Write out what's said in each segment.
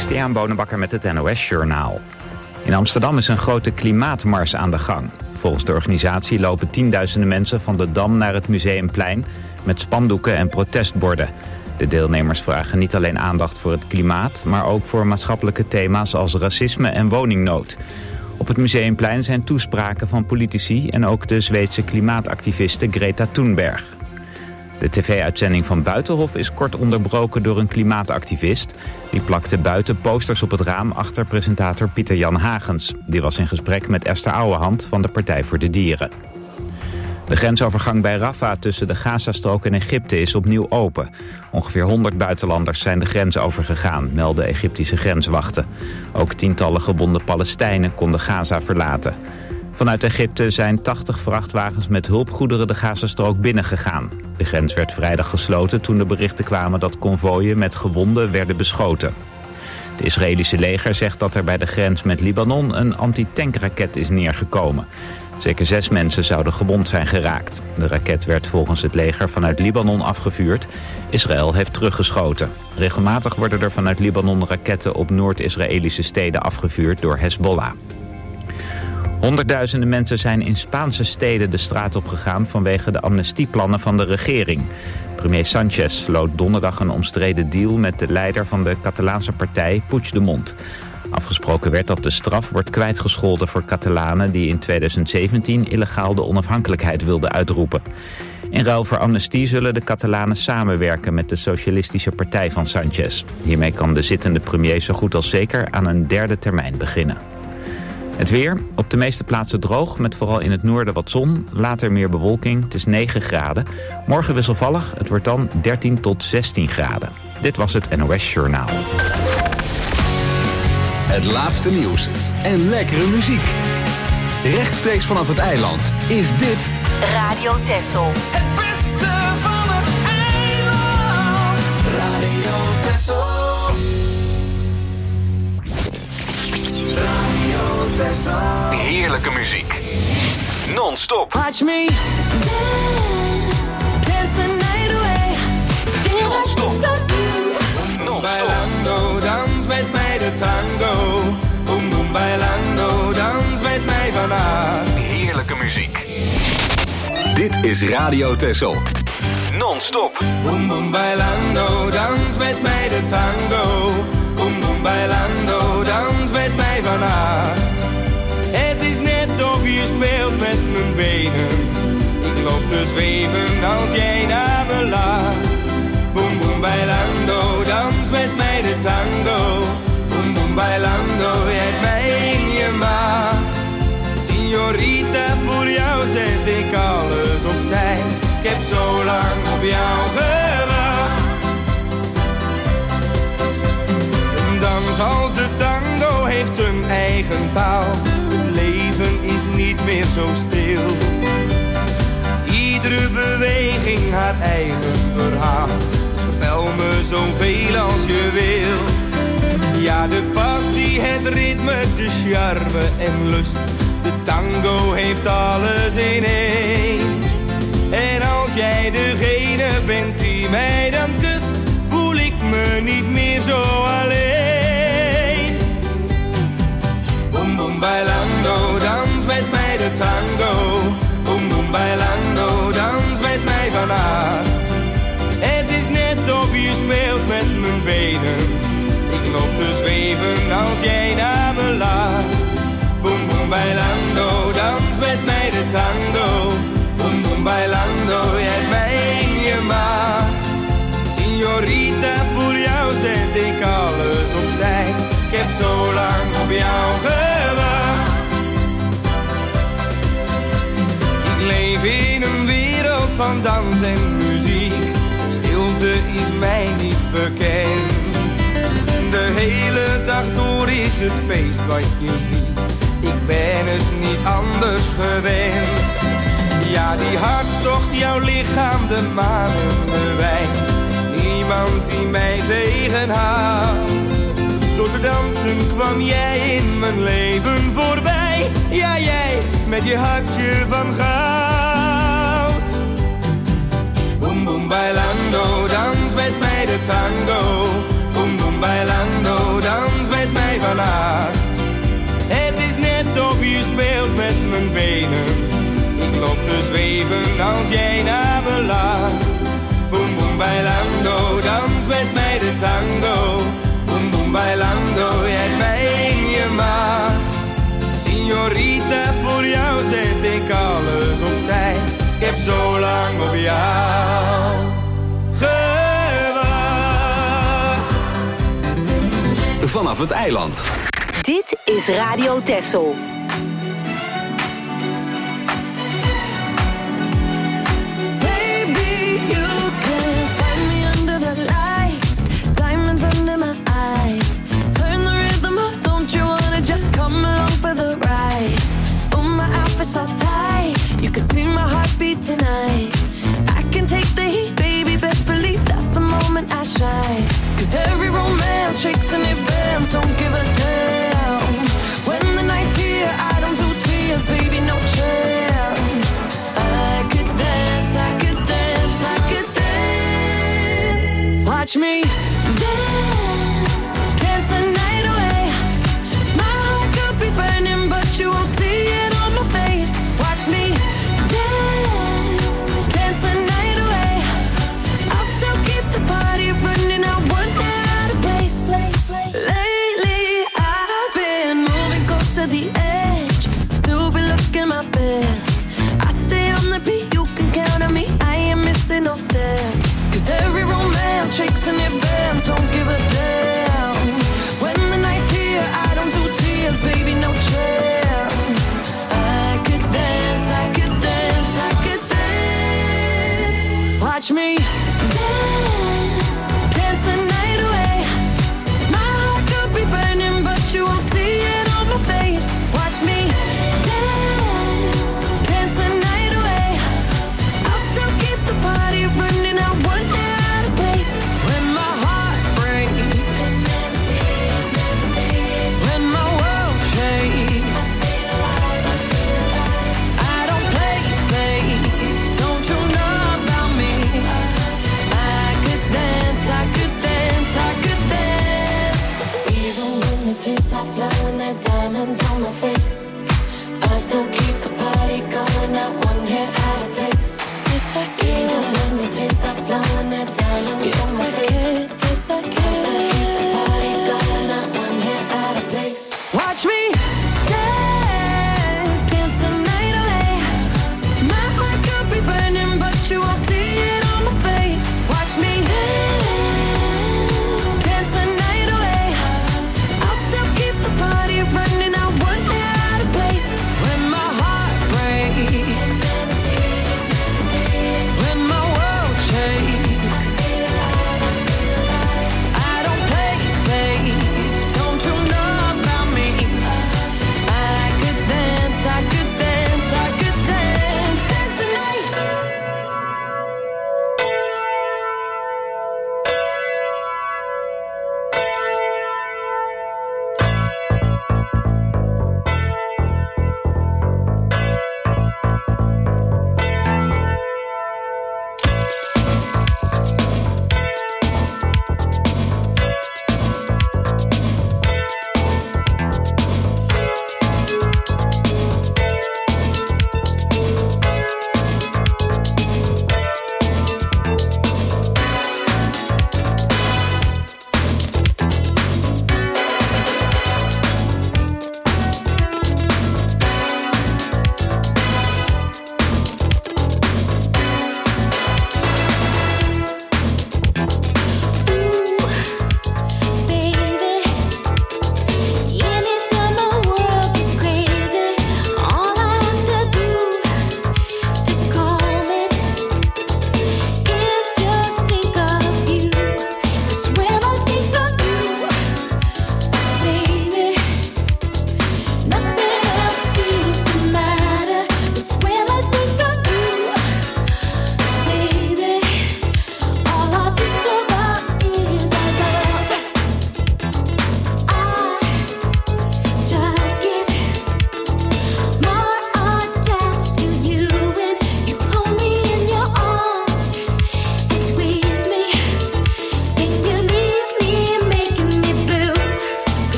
Christian Bonenbakker met het NOS Journaal. In Amsterdam is een grote klimaatmars aan de gang. Volgens de organisatie lopen tienduizenden mensen van de Dam naar het Museumplein met spandoeken en protestborden. De deelnemers vragen niet alleen aandacht voor het klimaat, maar ook voor maatschappelijke thema's als racisme en woningnood. Op het Museumplein zijn toespraken van politici en ook de Zweedse klimaatactiviste Greta Thunberg. De tv-uitzending van Buitenhof is kort onderbroken door een klimaatactivist. Die plakte buiten posters op het raam achter presentator Pieter-Jan Hagens. Die was in gesprek met Esther Ouwehand van de Partij voor de Dieren. De grensovergang bij Rafah tussen de Gazastrook en Egypte is opnieuw open. Ongeveer 100 buitenlanders zijn de grens overgegaan, melden Egyptische grenswachten. Ook tientallen gewonde Palestijnen konden Gaza verlaten. Vanuit Egypte zijn 80 vrachtwagens met hulpgoederen de Gazastrook binnengegaan. De grens werd vrijdag gesloten toen de berichten kwamen dat konvooien met gewonden werden beschoten. Het Israëlische leger zegt dat er bij de grens met Libanon een antitankraket is neergekomen. Zeker 6 mensen zouden gewond zijn geraakt. De raket werd volgens het leger vanuit Libanon afgevuurd. Israël heeft teruggeschoten. Regelmatig worden er vanuit Libanon raketten op Noord-Israëlische steden afgevuurd door Hezbollah. Honderdduizenden mensen zijn in Spaanse steden de straat opgegaan vanwege de amnestieplannen van de regering. Premier Sánchez sloot donderdag een omstreden deal met de leider van de Catalaanse partij Puigdemont. Afgesproken werd dat de straf wordt kwijtgescholden voor Catalanen die in 2017 illegaal de onafhankelijkheid wilden uitroepen. In ruil voor amnestie zullen de Catalanen samenwerken met de Socialistische Partij van Sánchez. Hiermee kan de zittende premier zo goed als zeker aan een derde termijn beginnen. Het weer, op de meeste plaatsen droog, met vooral in het noorden wat zon. Later meer bewolking, het is 9 graden. Morgen wisselvallig, het wordt dan 13 tot 16 graden. Dit was het NOS Journaal. Het laatste nieuws en lekkere muziek. Rechtstreeks vanaf het eiland is dit Radio Texel. Het beste van het eiland. Radio Texel. Radio Texel. heerlijke muziek. Non-stop. Watch me dance, dance the night away. Non-stop. Non-stop. Bailando, dans met mij de tango. Boom boom bailando, dans met mij vandaag. Heerlijke muziek. Dit is Radio Texel. Non-stop. Boom boom bailando, dans met mij de tango. Boom boom bailando, dans met mij vandaag. Het is net of je speelt met mijn benen. Ik loop te zweven als jij naar me laat. Boom boom bailando, dans met mij de tango. Boom boom bailando, jij hebt mij in je macht. Signorita, voor jou zet ik alles opzij. Ik heb zo lang op jou gewacht. Een dans als de tango heeft zijn eigen taal. Het leven is niet meer zo stil. Iedere beweging haar eigen verhaal. Vertel me zoveel als je wil. Ja, de passie, het ritme, de charme en lust. De tango heeft alles in één. En als jij degene bent die mij dan kust, voel ik me niet meer zo alleen. Boom boom bailando, dans met mij de tango. Boom boom bailando, dans met mij vannacht. Het is net of je speelt met mijn benen. Ik loop te zweven als jij naar me laat. Boom boom bailando, dans met mij de tango. Boom boom bailando, jij hebt mij in je macht. Signorita, voor jou zet ik alles opzij. Ik heb zo lang op jou gewacht. Ik leef in een wereld van dans en muziek. Stilte is mij niet bekend. De hele dag door is het feest wat je ziet. Ik ben het niet anders gewend. Ja, die hartstocht, jouw lichaam, de manen bewijst. Niemand die mij tegenhoudt. Door te dansen kwam jij in mijn leven voorbij. Ja, jij met je hartje van goud. Boom boom bailando, dans met mij de tango. Boom boom bailando, dans mijn benen. Ik loop te zweven als jij naar me lacht. Boom boom bailando, dans met mij de tango. Boom boom bailando, jij hebt mij in je macht. Signorita, voor jou zet ik alles opzij. Ik heb zo lang op jou gewacht. Vanaf het eiland. Dit is Radio Texel. So tight, you can see my heartbeat tonight. I can take the heat, baby, best believe that's the moment I shine. 'Cause every romance shakes and it bends, don't give a damn. When the night's here, I don't do tears, baby, no chance. I could dance, I could dance, I could dance. Watch me dance, dance the night away. My heart could be burning, but you won't see it on my face. Watch me dance, dance the night away. I'll still keep the party running, I won't get out of place. Lately I've been moving close to the edge, still be looking my best. I stay on the beat, you can count on me, I ain't missing no steps. 'Cause every romance shakes and it bends, don't give a damn. When the night's here, I don't do tears, baby, no chance. I could dance, I could dance, I could dance. Watch me dance, dance the night away. My heart could be burning, but you won't see it on my face. Watch me dance, dance the night away. I'll still keep the party running, I won't get out of place. When my heart breaks, when my world shakes, I don't play safe, don't you know about me? I could dance, I could dance, I could dance. Even when the tears are flowing, they're diamonds on my face, I still keep the party going, not one hair out of place. Yes, I can. Even when the tears are flowing, they're diamonds on my face. Yes, I can. I still keep the party going, not one hair out of place. Watch me dance, dance the night away. My heart could be burning, but you won't see it on my face. Watch me dance, dance the night away. I'll still keep the party running, I won't get out of place. When my heart breaks, when my world shakes, I don't play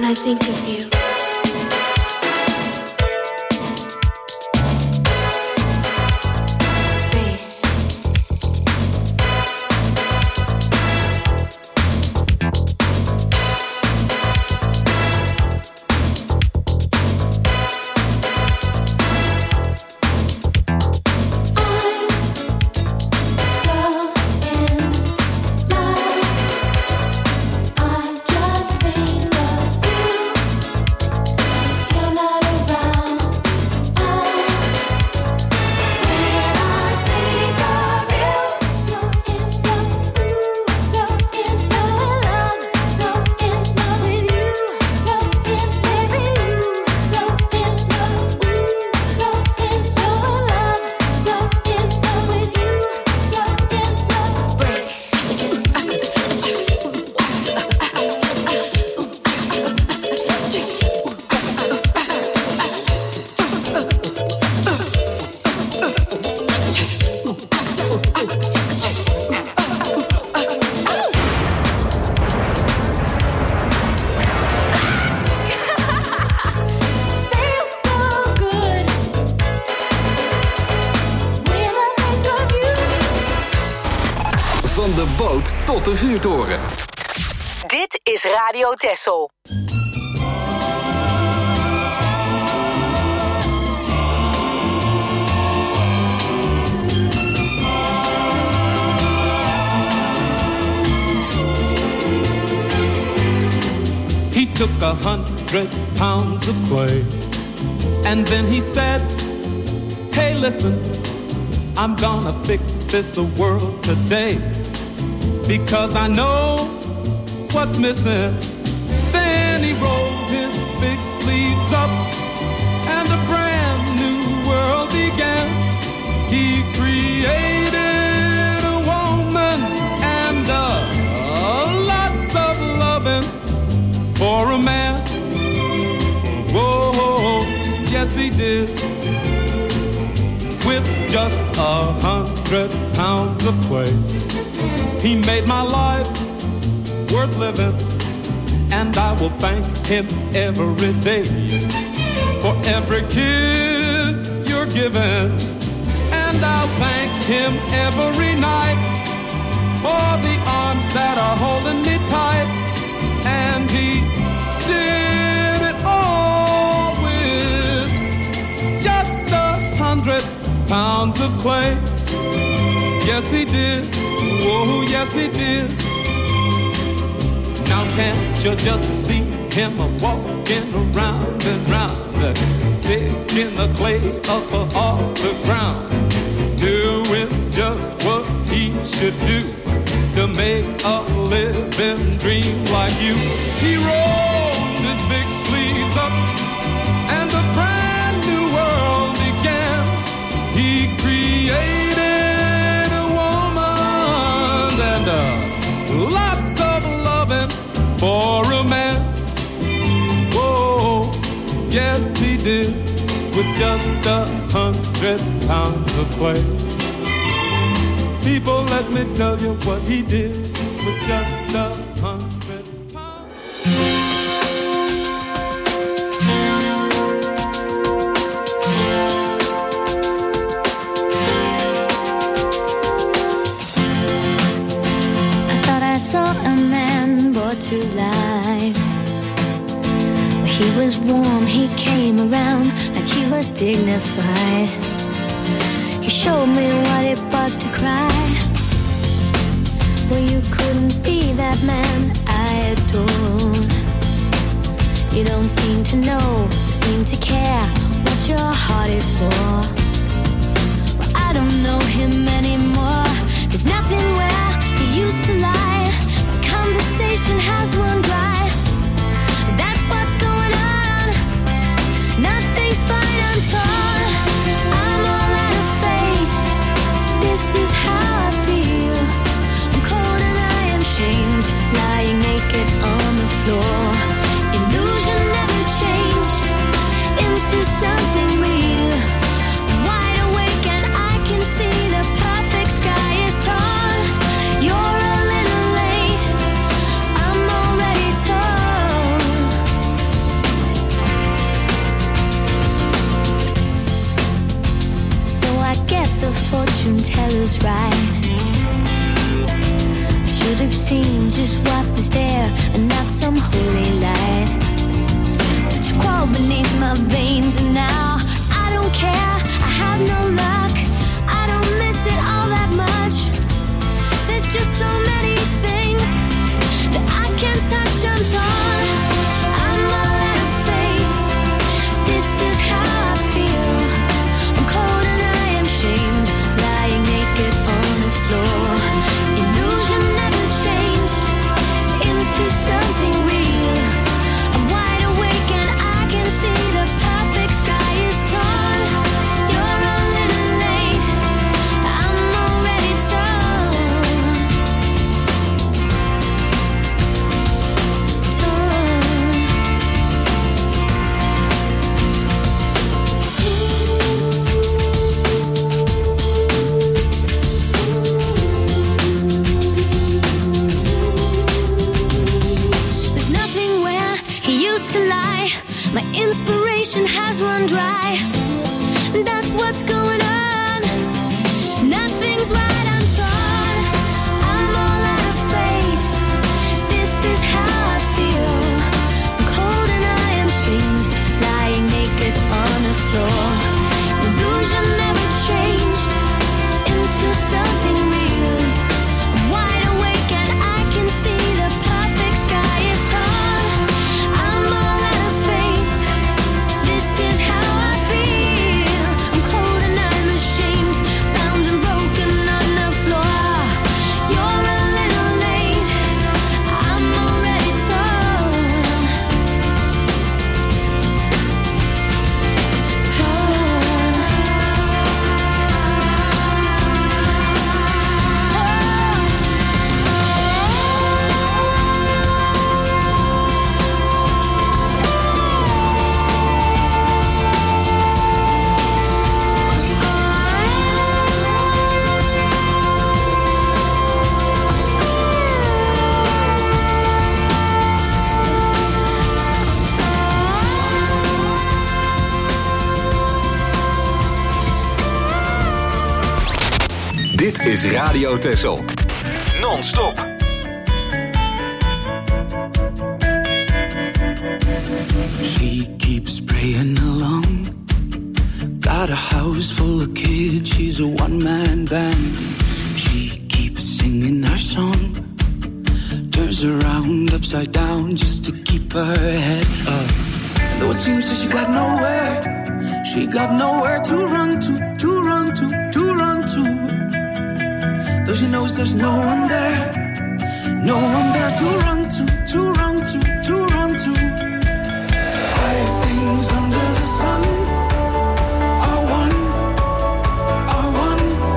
I think of you. Van de boot tot de vuurtoren. Dit is Radio Texel. He took 100 pounds of clay, and then he said, hey, listen, I'm gonna fix this world today, because I know what's missing. Then he rolled his big sleeves up, and a brand new world began. He created a woman and lots of loving for a man. Whoa, yes he did. With just 100 pounds of clay, he made my life worth living, and I will thank him every day for every kiss you're giving, and I'll thank him every night for the arms that are holding me tight. And he did it all with just 100 pounds of clay. Yes, he did. Oh, yes, he did. Now can't you just see him walking around and round, picking the clay up off the ground, doing just what he should do to make a living dream like you. He rolled his big sleeves up, and a brand new world began. He created a woman and lots of loving for a man. Whoa, yes he did, with just 100 pounds of clay. People, let me tell you what he did with just 100 pounds. I thought I saw a man brought to life. He was warm, he came around like he was dignified. He showed me what it was to cry. Well, you couldn't be that man I adored. You don't seem to know, seem to care what your heart is for. Well, I don't know him anymore. There's nothing where he used to lie. My conversation has run dry. That's what's going on. Nothing's fine, I'm torn. I'm all out of faith. This is how I feel. I'm cold and I am shamed, lying naked on the floor. Illusion never changed into something real. I'm wide awake and I can see the perfect sky is tall. You're a little late. I'm seen just what was there and not some holy light. But you crawled beneath my veins and now I don't care, I have no luck. I don't miss it all that much. There's just so many things that I can't touch. I'm torn, I'm all out of faith. This is how I feel. I'm cold and I am shamed, lying naked on the floor. Illusion never changed into something real. I'm wide awake and I can see the perfect sky is torn. You're a little late, I'm already torn. There's nothing where he used to lie. My inspiration has run dry. That's what's going on. Nothing's right, I'm torn. I'm all out of faith. This is how I feel. I'm cold and I am shamed, lying naked on the floor. Illusion never changed into something real. I'm wide awake and I can see the perfect sky is torn. I'm all out of faith. This is how I feel. I'm cold and I'm ashamed, bound and broken on the floor. You're a little late, I'm already torn. Dit is Radio Texel. Non-stop. She keeps praying along. Got a house full of kids, she's a one-man band. She keeps singing our song. Turns around upside down just to keep her head up. Though it seems that she got nowhere to run to run to. Though she knows there's no one there to run to run to. All things under the sun are one. All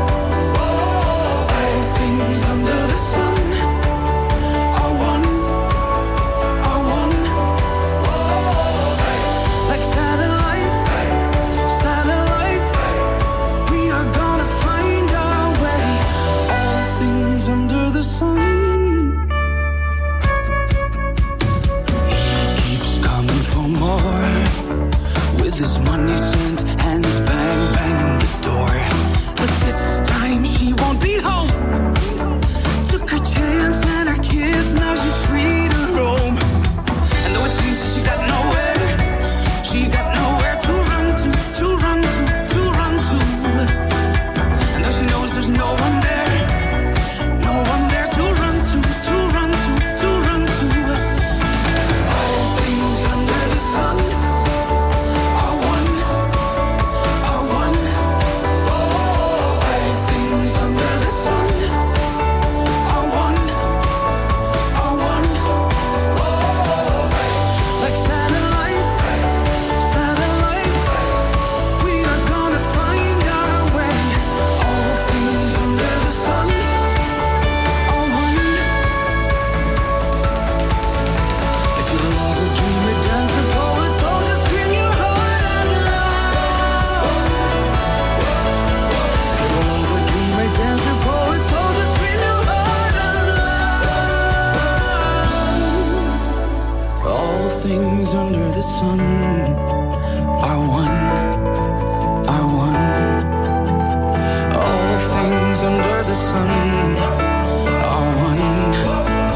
things under the sun are one. Like satellites, we are gonna find our way. All things under the sun. With his money sent, hands banging the door. But this time she won't be home. Took her chance and her kids, now she's free to roam. And though it seems she got nowhere to run to run to. And though she knows there's no one there to run to run to. All things under the sun. Things under the sun are one. All things under the sun are one.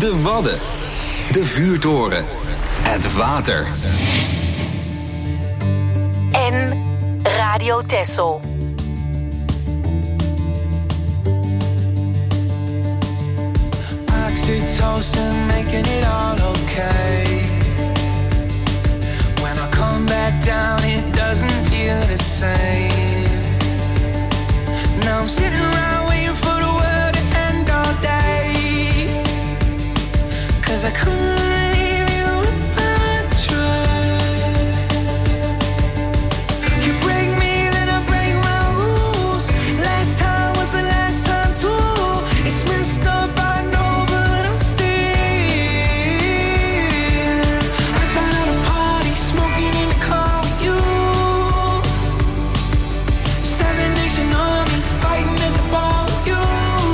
De Wadden. De vuurtoren. Het water. En Radio Texel. Oxytocin making it all okay. When I come back down, it doesn't feel the same. Now I'm sitting around waiting for the world to end all day. 'Cause I couldn't leave you if I tried. You break me, then I break my rules. Last time was the last time too. It's messed up, I know, but I'm still outside of the party, smoking in the car with you. 7 Nation Army fighting at the bar with you.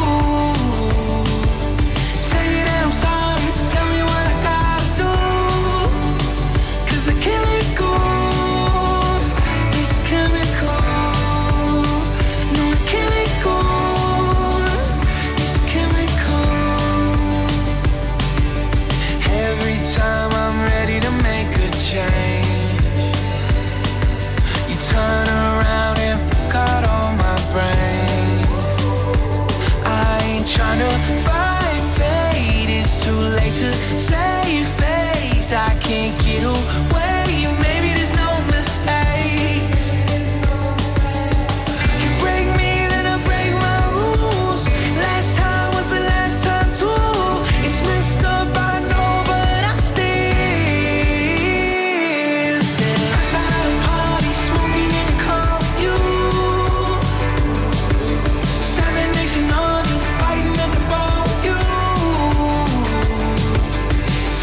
Say that I'm sorry, tell me what I gotta do. 'Cause I can't let go. It's chemical. No, I can't let go. It's chemical. Every time I'm ready to make a change, you turn around and pick out all my brains. I ain't trying to fight fate, it's too late to save face. I can't get away, maybe there's no mistakes. You break me, then I break my rules. Last time was the last time too. It's messed up, I know, but I still outside the party, smoking in the car with you. 7 Nation Army fighting at the bar with you.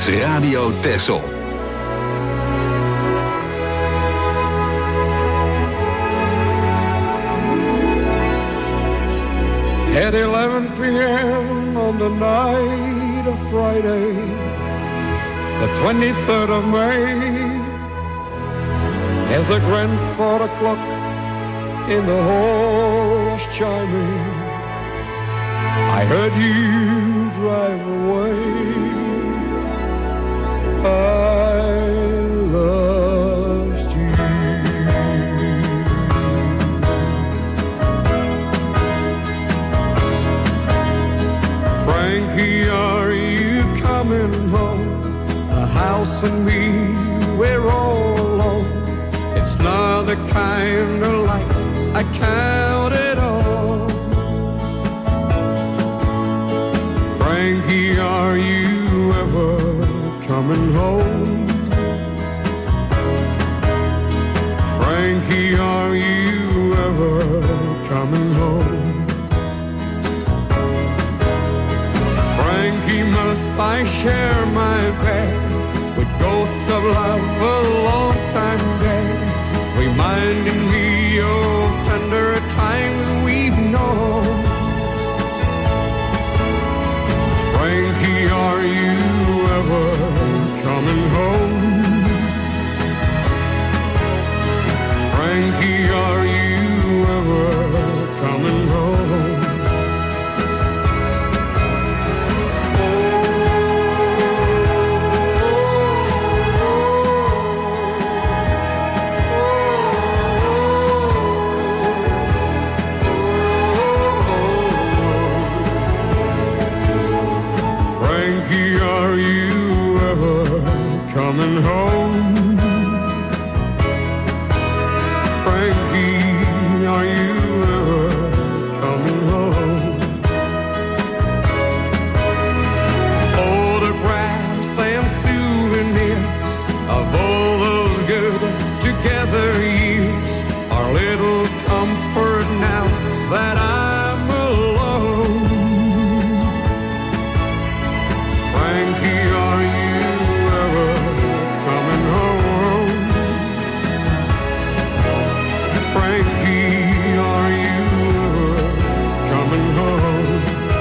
is Radio Texel. At 11 p.m. on the night of Friday, the 23rd of May, as the grandfather clock in the hall was chiming, I heard you drive away. I lost you. Frankie, are you coming home? The house and me, we're all alone. It's not the kind of life I counted on. Frankie, are you ever coming home? Frankie, are you ever coming home? Frankie, must I share my bed with ghosts of love a long time dead, reminding me of tender times we've known? Frankie, are you ever coming home? Frankie, are you ever coming home? Frankie, are you ever coming home? Frankie, are you ever coming home? Photographs and souvenirs of all those good together years are little comfort now that I'm alone. Frankie, are you ever coming home? Frankie, are you ever coming home?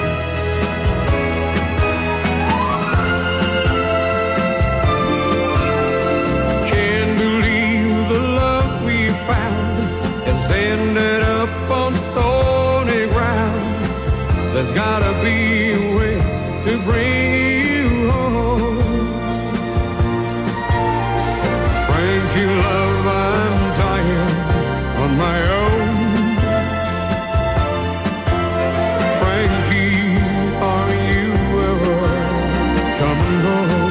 Can't believe the love we found has ended up on stony ground. There's gotta be a way to bring you home. Frankie, love, I'm dying on my own. Frankie, are you ever coming home?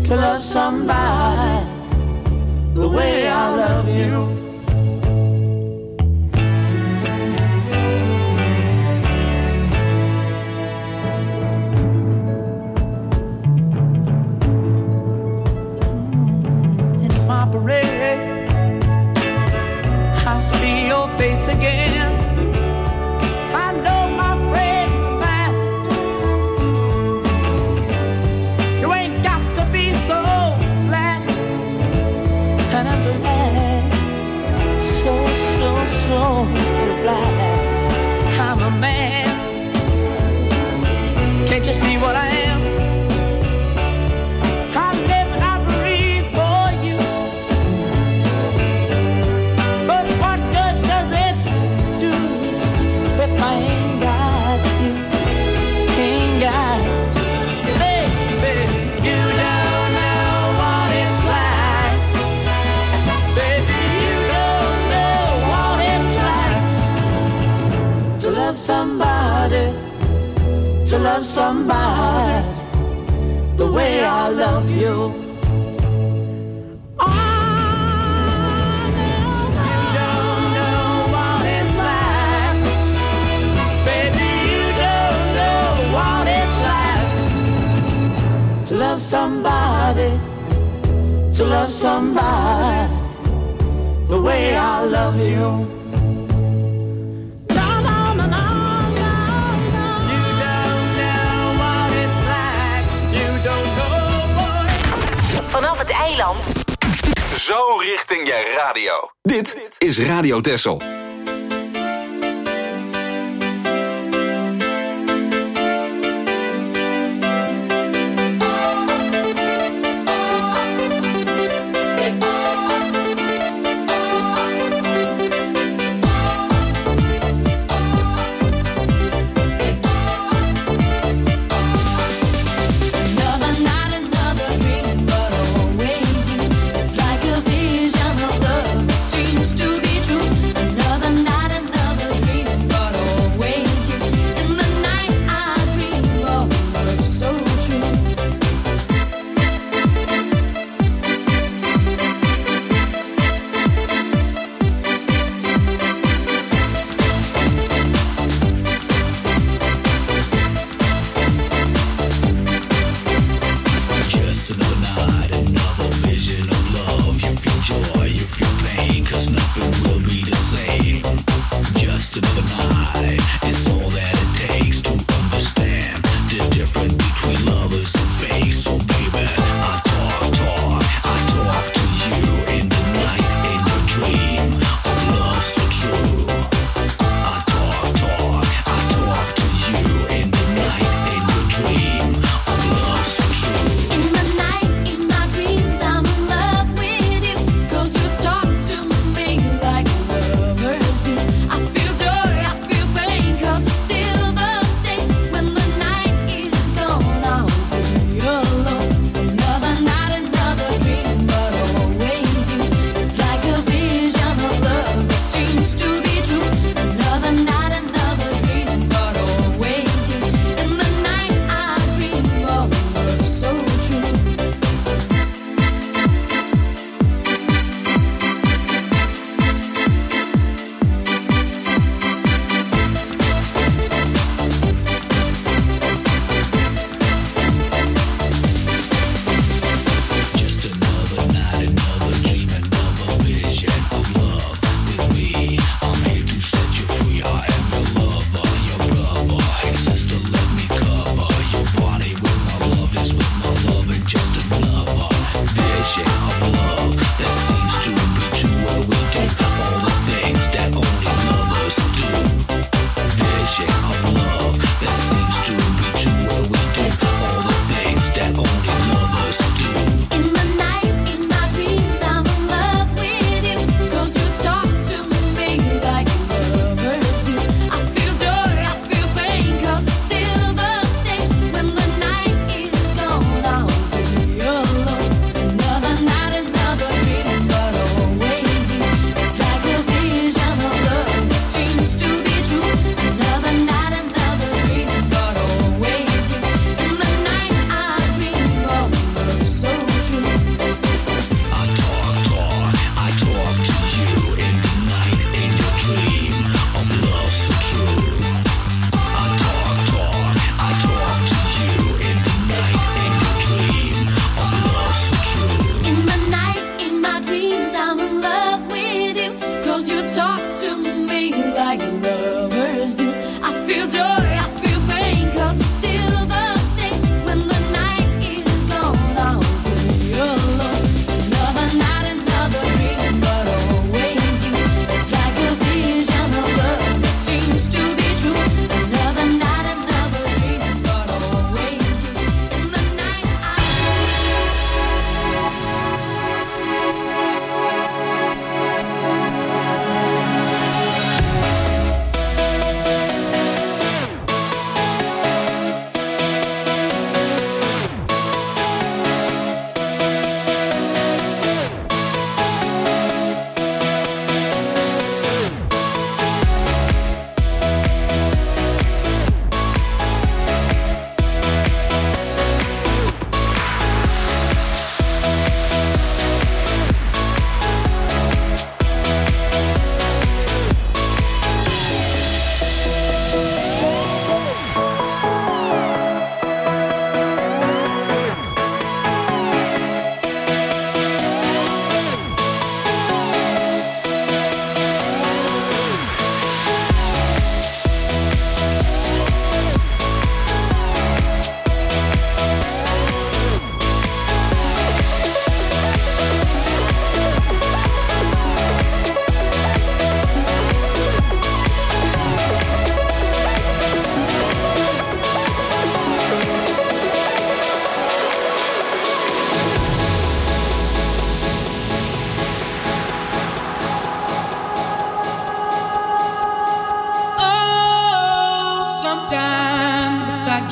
to love somebody the way I love you. In my parade, I see your face again. I know my friend of mine. You ain't got to be so glad. And I'm glad, so glad I'm a man. Can't you see what I am? I live and I breathe for you. But what good does it do if I ain't got you? Ain't got you, baby. You don't know what it's like. Baby, you don't know what it's like to love somebody, to love somebody the way I love you. To love somebody, to love somebody the way I love you. No, no, no, no, no, no. You don't know what it's like. You don't know what. Vanaf het eiland. Zo richting je radio. Dit is Radio Texel. Another night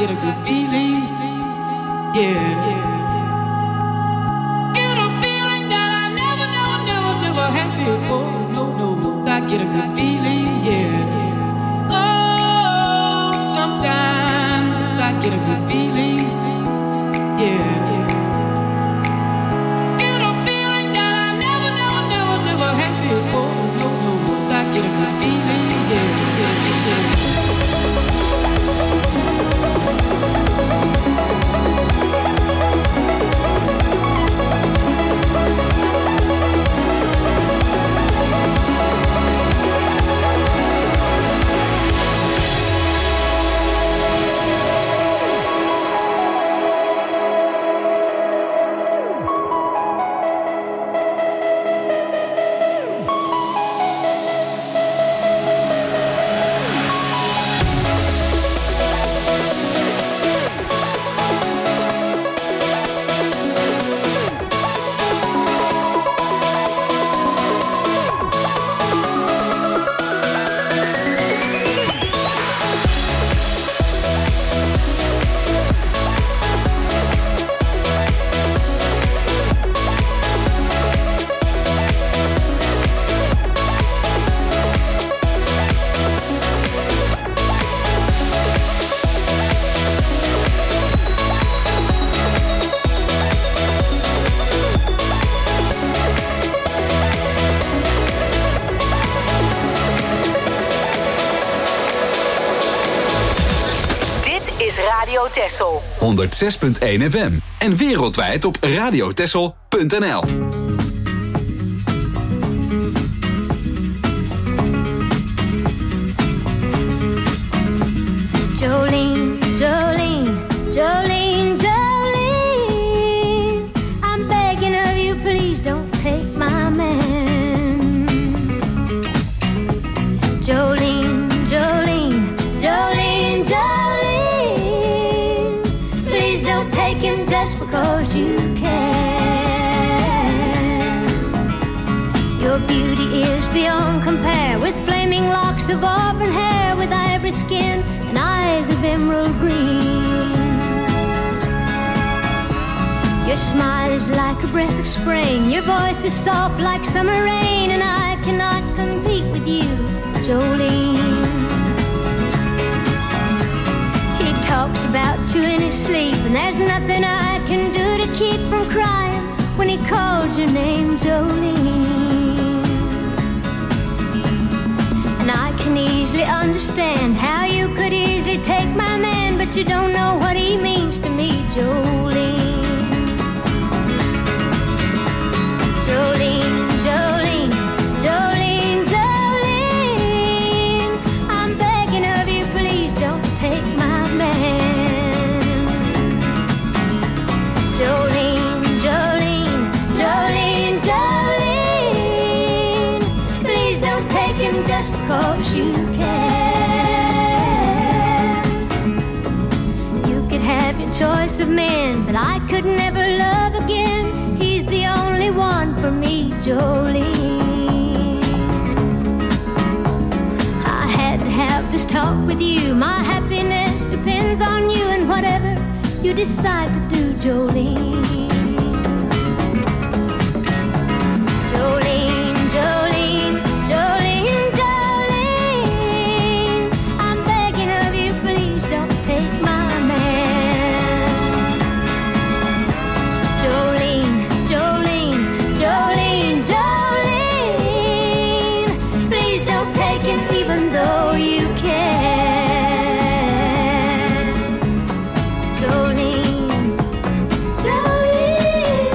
get a good feeling. Yeah. Get a feeling that I never had before. No, I get a good feeling, yeah. Oh, sometimes I get a good feeling, yeah. Get a feeling that I never had before. No, I get a good feeling, yeah. Texel 106.1 FM en wereldwijd op radiotexel.nl. Jolene, Jolene, Jolene, Jolene, I'm begging of you, please don't take my man. Jolene, Jolene, Jolene, Jolene, please don't take him just because you can. Your beauty is beyond compare, with flaming locks of auburn hair, with ivory skin and eyes of emerald green. Your smile is like a breath of spring, your voice is soft like summer rain, and I cannot compete with you, Jolene. He talks about you in his sleep, and there's nothing I can do to keep from crying when he calls your name, Jolene. And I can easily understand how you could easily take my man, but you don't know what he means to me, Jolene. Jolene, Jolene, Jolene, Jolene, I'm begging of you, please don't take my man. Jolene, Jolene, Jolene, Jolene, please don't take him just because you can. You could have your choice of men, but I could never love again. He's the only one for me, Jolene. I had to have this talk with you. My happiness depends on you, and whatever you decide to do, Jolene. Jolene, Jolene, Jolene, Jolene, I'm begging of you, please don't take my man. Jolene, Jolene, Jolene, Jolene, please don't take him even though you can. Jolene, Jolene.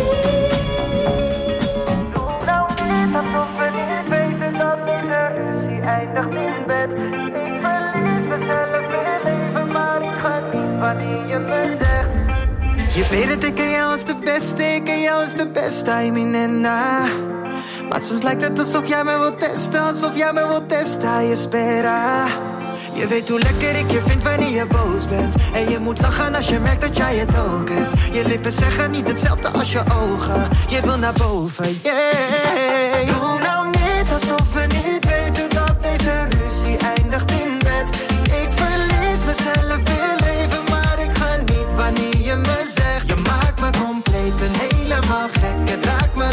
Doe nou niet alsof we niet weten dat deze ruzie eindigt in bed. Ik verlies mezelf in het leven, maar ik ga niet wanneer je me zegt. Je weet dat ik aan jou is de beste, ik aan jou is de beste, I mean en na. Maar soms lijkt het alsof jij me wilt testen, alsof jij me wilt testen, je spera. Je weet hoe lekker ik je vind wanneer je boos bent. En je moet lachen als je merkt dat jij het ook hebt. Je lippen zeggen niet hetzelfde als je ogen. Je wil naar boven, yeah. Doe nou niet alsof we niet weten dat deze ruzie eindigt in bed. Ik verlies mezelf in leven, maar ik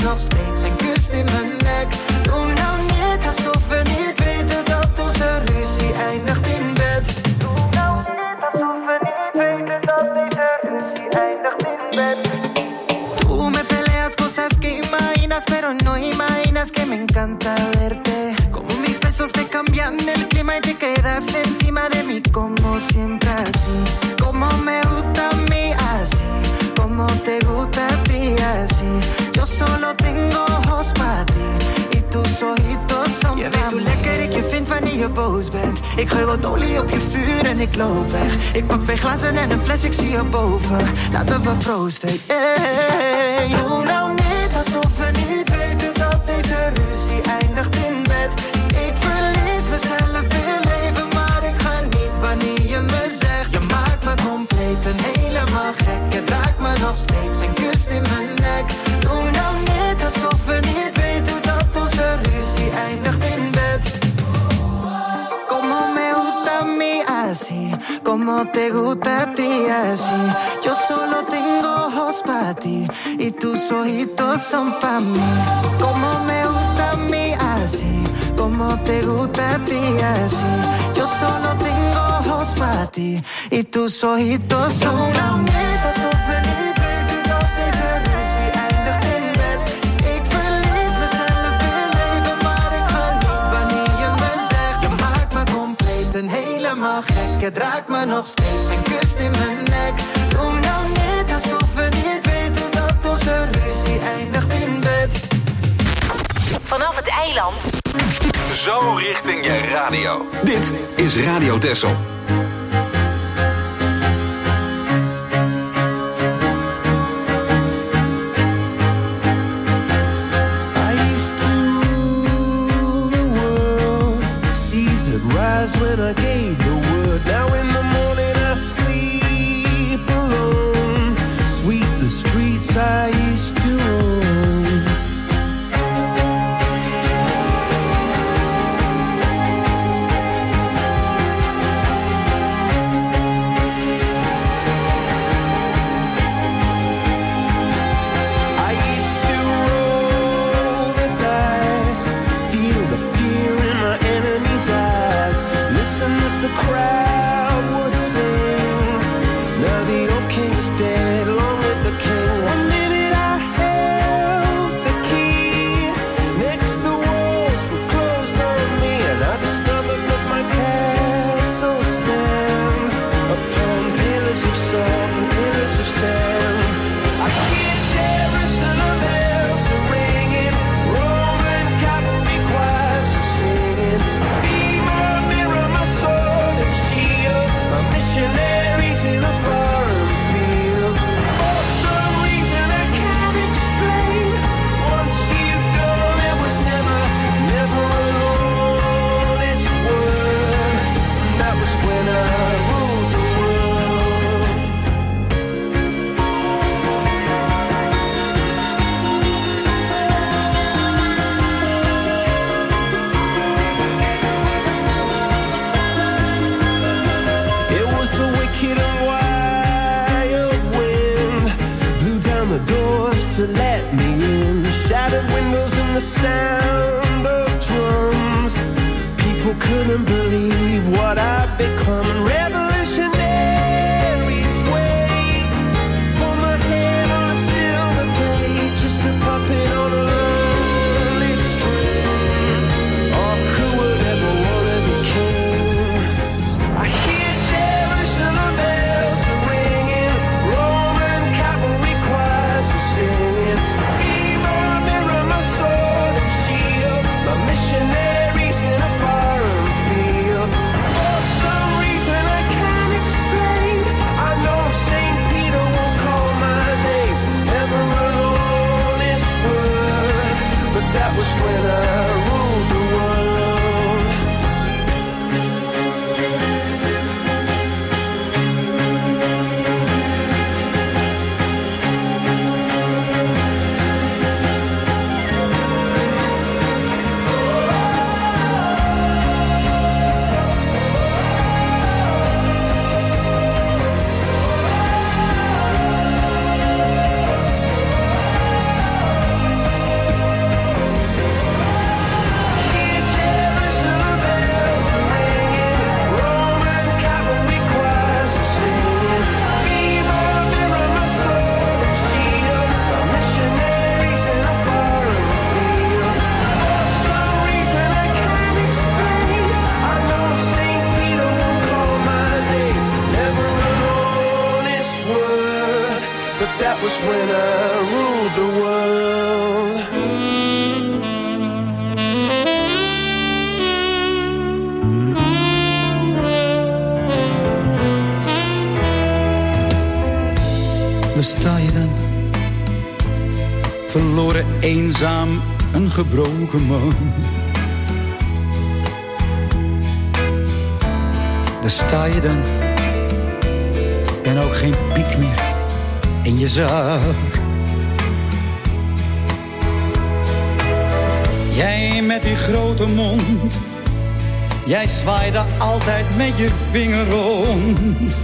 nog steeds en kust in mijn nek. Doe nou niet alsof we niet weten dat onze ruzie eindigt in bed. Doe nou niet alsof we niet weten dat deze ruzie eindigt in bed. Tú me peleas cosas que imaginas, pero no imaginas que me encanta verte. Como mis besos te cambian el clima y te quedas encima de mí como siempre así. Como me gusta a mí así, como te gusta a ti así. Yo solo tengo ojos para ti y tus ojitos son je weet hoe lekker ik je vind wanneer je boos bent. Ik gooi wat olie op je vuur en ik loop weg. Ik pak 2 glazen en een fles, ik zie je boven. Laten we proosten, yeah. Doe nou niet alsof we niet weten dat deze ruzie eindigt in bed. Ik verlies mezelf in leven, maar ik ga niet wanneer je me zegt. Je maakt me compleet en helemaal gek. Je raakt me nog steeds en kust in mijn nek. Doe nou niet alsof we niet weten dat onze ruzie eindigt in bed. Como me gusta a mí así, como te gusta a ti así. Yo solo tengo ojos pa' ti y tus ojitos son pa' mí. Como me gusta a mí así, como te gusta a ti así. Yo solo tengo ojos pa' ti y tus ojitos son pa' mí. Alsof we niet weten dat deze ruzie eindigt in bed. Ik verlies mezelf in leven, maar ik ga niet wanneer je me zegt. Je maakt me compleet en helemaal gek. Het raakt me nog steeds en kust in mijn nek. Doe nou niet alsof we niet weten dat onze ruzie eindigt in bed. Vanaf het eiland. Zo richting je radio. Dit is Radio Texel. When I gave the word, now in the morning I sleep alone. Sweep the streets I used to own. I used to roll the dice, feel the fear in my enemy's eyes. Listen as the crowd would sing. Now the old king is dead, long live the king. 1 minute I held the key. Next the walls were closed on me, and I discovered that my castle stand upon pillars of salt and pillars of sand. I hear Jerusalem bells are ringing, Roman cavalry choirs are singing. Be my mirror, my sword and shield, my missionaries in a foreign field. For some reason I can't explain, once you've gone it was never, never an honest word. That was when I ruled the world. It was the wicked and wild wind, blew down the doors to let me in. Shattered windows and the sound of drums. People couldn't believe what I'd become. Revolutionaries wait for my head on a silver plate, just a puppet on a lonely string. Oh, who would ever want to be king? I hear Jerusalem bells are ringing, Roman cavalry choirs are singing. Be my mirror, my sword and shield, my missionaries in a foreign field. For some reason I can't sta je dan, verloren, eenzaam, een gebroken man. Daar sta je dan, en ook geen piek meer in je zak. Jij met die grote mond, jij zwaaide altijd met je vinger rond.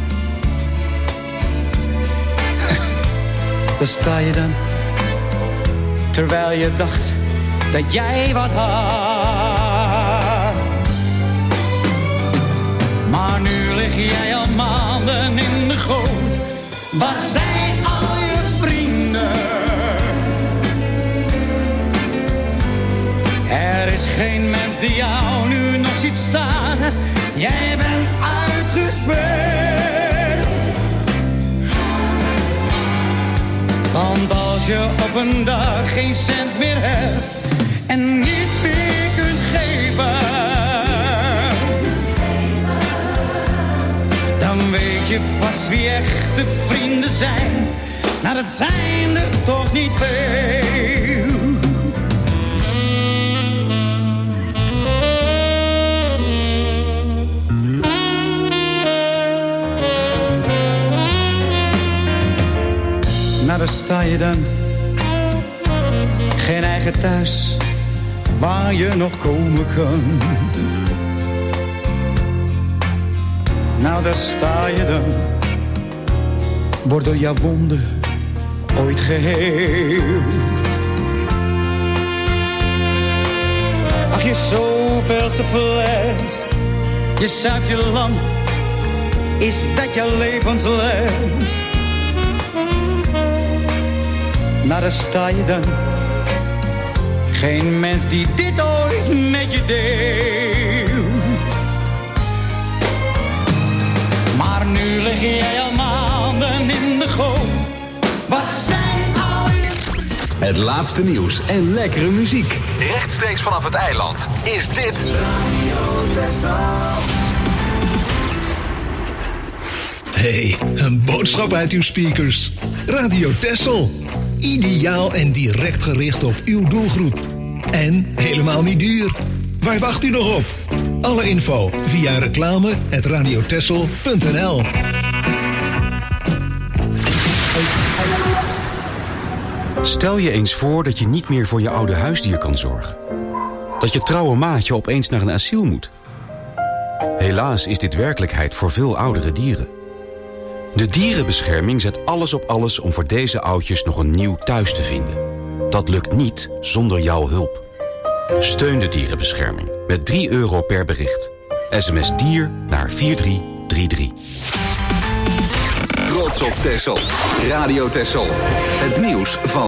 Daar sta je dan, terwijl je dacht dat jij wat had. Maar nu lig jij al maanden in de goot. Waar zijn al je vrienden? Er is geen mens die jou nu nog ziet staan. Jij bent uitgespeeld. Want als je op een dag geen cent meer hebt en niets meer kunt geven, dan weet je pas wie echte vrienden zijn. Nou, dat zijn er toch niet veel. Nou, daar sta je dan. Geen eigen thuis waar je nog komen kan. Nou, daar sta je dan. Wordt door jouw wonden ooit geheeld. Ach, je zoveelste fles. Je zuipt je lang. Is dat je levensles? Nou, daar sta je dan. Geen mens die dit ooit met je deelt. Maar nu lig jij al maanden in de goot. Waar zijn al je... Het laatste nieuws en lekkere muziek. Rechtstreeks vanaf het eiland is dit Radio Texel. Hey, een boodschap uit uw speakers. Radio Texel. Ideaal en direct gericht op uw doelgroep. En helemaal niet duur. Waar wacht u nog op? Alle info via reclame@radiotexel.nl. Stel je eens voor dat je niet meer voor je oude huisdier kan zorgen. Dat je trouwe maatje opeens naar een asiel moet. Helaas is dit werkelijkheid voor veel oudere dieren. De dierenbescherming zet alles op alles om voor deze oudjes nog een nieuw thuis te vinden. Dat lukt niet zonder jouw hulp. Steun de dierenbescherming met €3 per bericht. SMS dier naar 4333. Trots op Texel. Radio Texel. Het nieuws van